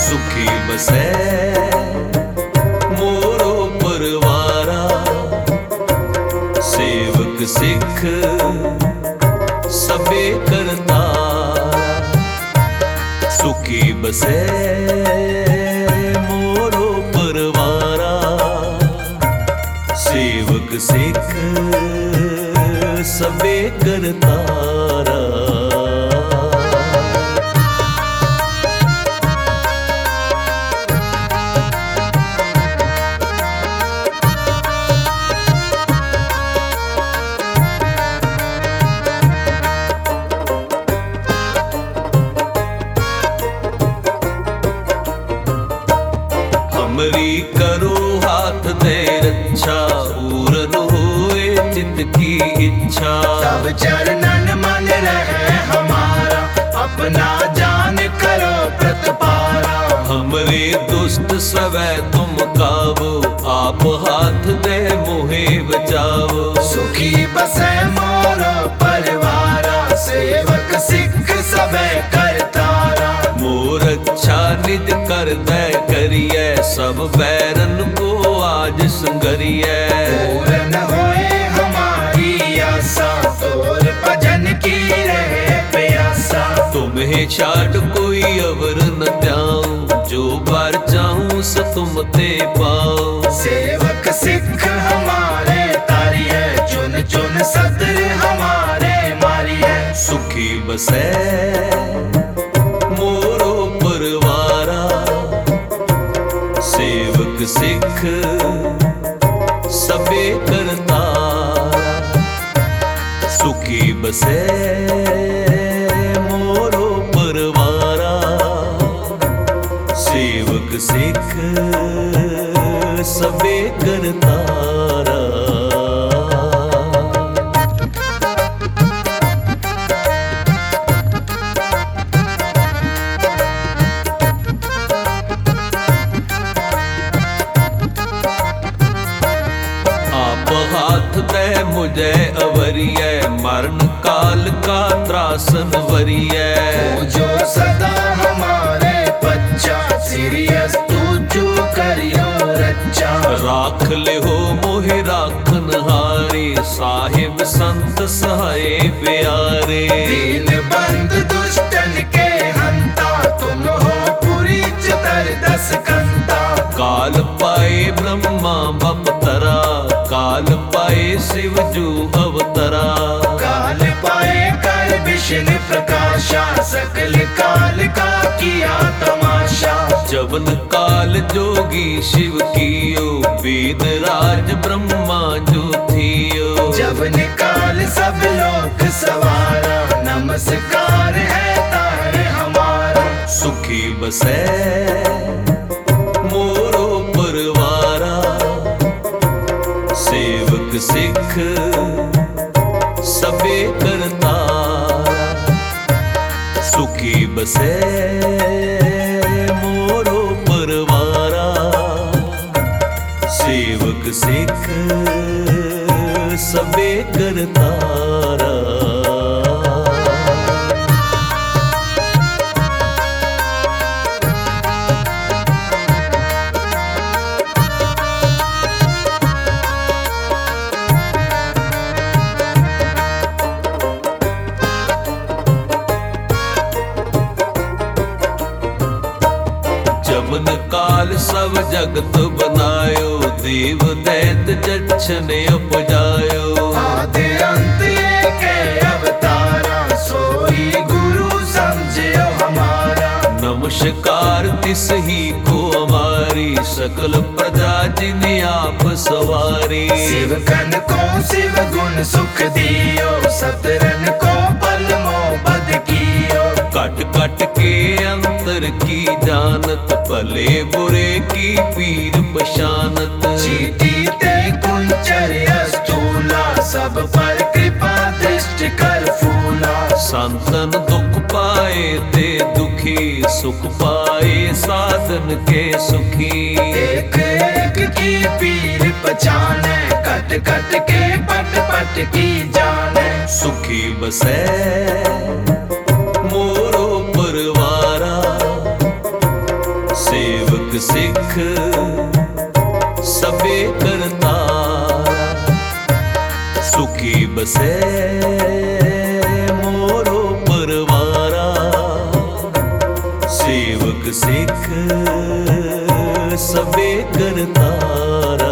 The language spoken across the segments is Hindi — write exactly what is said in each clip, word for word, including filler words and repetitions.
सुखी बसै मोरो परवारा, सेवक सिख सबे करतारा। सुखी बसै मोरो परवारा, सेवक सिख सबे करतारा। हमरी करो हाथ दे रक्षा, पूरन होए चित्त की इच्छा। सब चरणन मन रहे हमारा, अपना जान करो प्रतिपारा। हमरे दुष्ट सवै तुम कावो, आप हाथ दे मोहे बचावो। सुखी बसै मोरो परिवारा, सेवक सिख सबे करतारा। मोर अच्छा निज कर दे करिए, सब बैरन को आज संगरिए। पूरन होए हमारी आशा, तोर भजन की रहे प्यासा। तुम्हें छाड़ कोई अवर न त्याऊं, जो बार चाहूं सो तुम ते पाऊं। सेवक सिख हमारे तारिये, चुन चुन सतर हमारे मारिये। सुखी बसै मोरो परवारा, सेवक सिख सबे करतारा। सुखी बसै मोरो परवारा, सेवक सिख सबे करतारा। हाथ दे मुझे अवरिय, मरण काल का त्रासन वरिय। जो सदा हमारे बच्चा, सीरियस तू जो करियो रच्चा। राख ले हो मोहे राखन हारे, साहिब संत सहाय प्यारे। दीन बंद दुष्टन के हंता, तुम हो पूरी चतर दस कंता। काल पाए ब्रह्मा बपतरा, काल पाए शिव जू अवतरा। काल पाए कर विष्णु प्रकाशा, सकल काल का किया तमाशा। जवन काल जोगी शिव कियो, वेद राज ब्रह्मा जो थियो। जवन काल सब लोक सवारा, नमस्कार है तारे हमारा। सुखी बसै मोरो परवारा, सेवक सिख सबे करतारा। सुखी बसै मोरो परवारा, सेवक सिख सबे करतारा। जमन काल सब जगत बनायो, देव दैत जच्छन उपजायो। आदि अंत एक अवतारा, सोई गुरु समझियो हमारा। नमस्कार तिस ही को हमारी, सकल प्रजा जिन्हें आप सवारी। शिव कन को शिव गुण सुख दियो, सतरन को पल मोहब्बत कियो। कट कट के अंतर की जानत, भले बुरे की पीर पशानत। चीटी ते कुंचर अस्तूला, सब पर कृपा दृष्टि कर फूला। संतन दुख पाए ते दुखी, सुख पाए साधन के सुखी। एक एक की पीर पहचाने, कट कट के पट पट की जाने। सुखी बसै मोरो परवारा, सिख सबे करतारा, सुखी बसे मोरो परवारा। सेवक सिख सबे करतारा।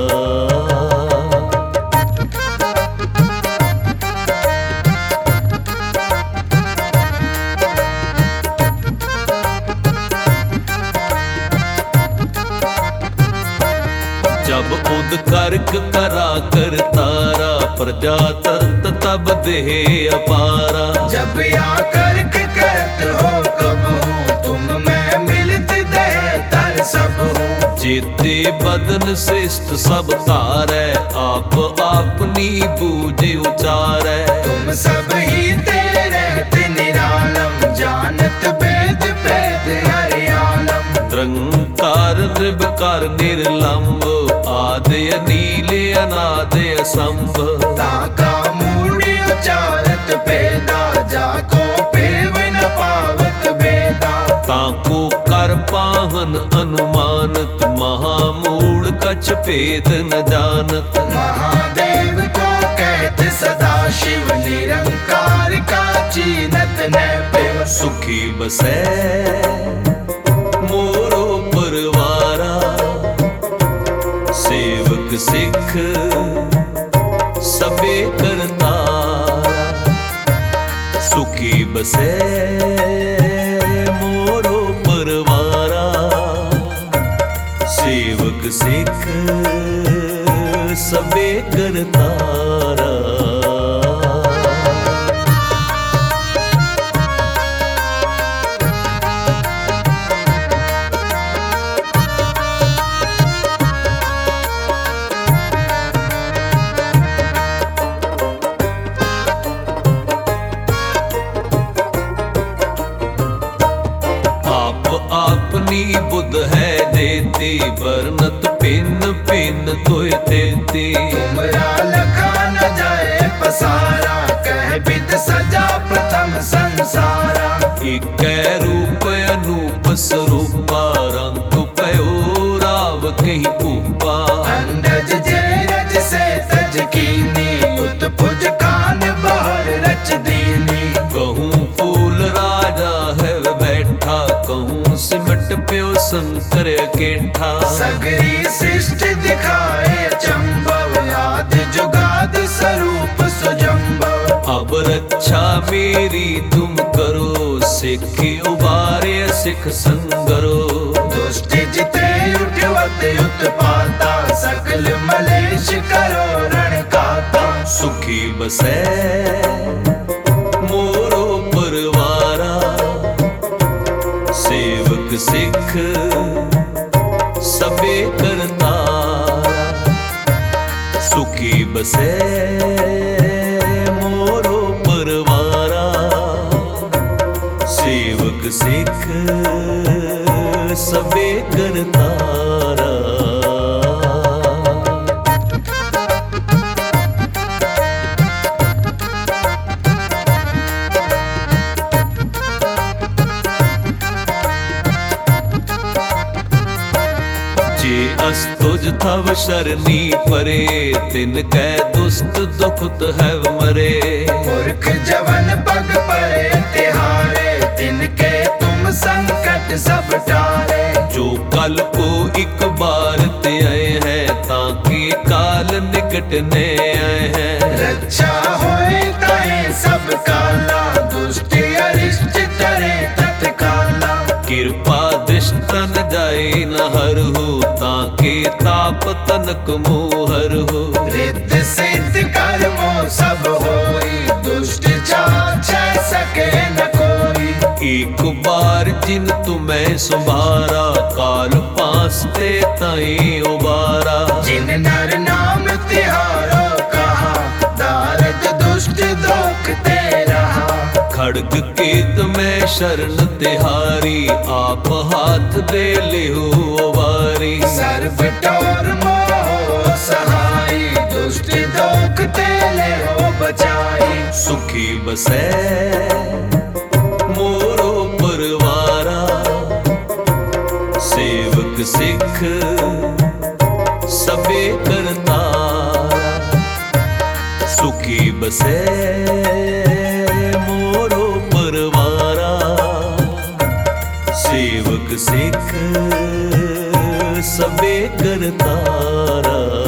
जब उद करक करा कर तारा, प्रजा तरत तब देह अपारा। जब या करक करत हो कब हो, तुम मैं मिलत दे तर सब हो। जेते बदन श्रेष्ठ सब तारै, आप आपनी बूझ उचारै। तुम सब ही तेरे रहते निरालम, जानत वेद वेद हरि आलम। निरंकार निर्विकार निर्लंब, आदि अनील अनाद असंभ। ताका मूढ़ उचारत पेदा, जाको पेव न पावत बेदा। ताको कर पाहन अनुमानत, महामूढ़ कछ भेद न जानत। महादेव को कहत सदा शिव, निरंकार का चीनत न पेव। सुखी बसै मोरो परवारा, सेवक सिख सबे करतारा। सुखी बसे मोरो परवारा, सेवक सिख सबे करतारा। अपनी बुद्ध है देती, वर्णत भिन्न भिन्न तुय देती। तुमरा लखा न जाए पसारा, कह बिद सजा प्रथम संसारा। एक रूप अनूप स्वरूपा, रंग पयो राव कहीं ऊपा। अंडज जेरज से तज कीनी, उत्पुज कान बाहर रच दीनी। कहूँ फूल राजा है बैठा, कहूँ सिमट प्यो शंकर केठा। सगरी सृष्टि दिखाए चंबव, याद जुगाद स्वरूप सुजम्बव। अब रक्षा मेरी तुम करो, सिख उबारे सिख संगरो। दुष्ट जिते उठवत उत्पाता, सकल मलेश करो रण काता। सुखी बसै मोरो परवारा, सेवक सिख सबे करतारा। सुखी बसै मोरो परवारा, सेवक सिख सबे करतारा। जे अस्तुज थव शरनी परे, तिन कै दुष्ट दुखत है मरे। मूर्ख जवन पग परे तिहारे, तिनके तुम संकट सब टारे। जो कल को एक बार ते आए हैं, ताकि काल निकटने आए हैं। रक्षा होए ताहे सब काला, दुष्ट अरिष्ट तरे तत्काला। कृपा दृष्टन जाए न हर हो, ताके ताप तनक मोहर हो। रिद्ध सिद्ध कर्मो सब होई, दुष्ट चाचा सके न कोई। एक बार जिन तुम्हें सुभारा, काल पास ते ताई उबारा। जिन नर नाम तिहारो कहा, दारद दुष्ट दोख ते रहा। खड़ग केत में शरण तिहारी, आप हाथ दे लिहो वारी। सर्व टोर मोह सहाय, दुष्ट दोख ते ले हो बचाई। सुखी बसै मोरो परवारा, सेवक सिख सबे करतारा, सुखी बसे मोरो परवारा। सेवक सिख सबे करतारा।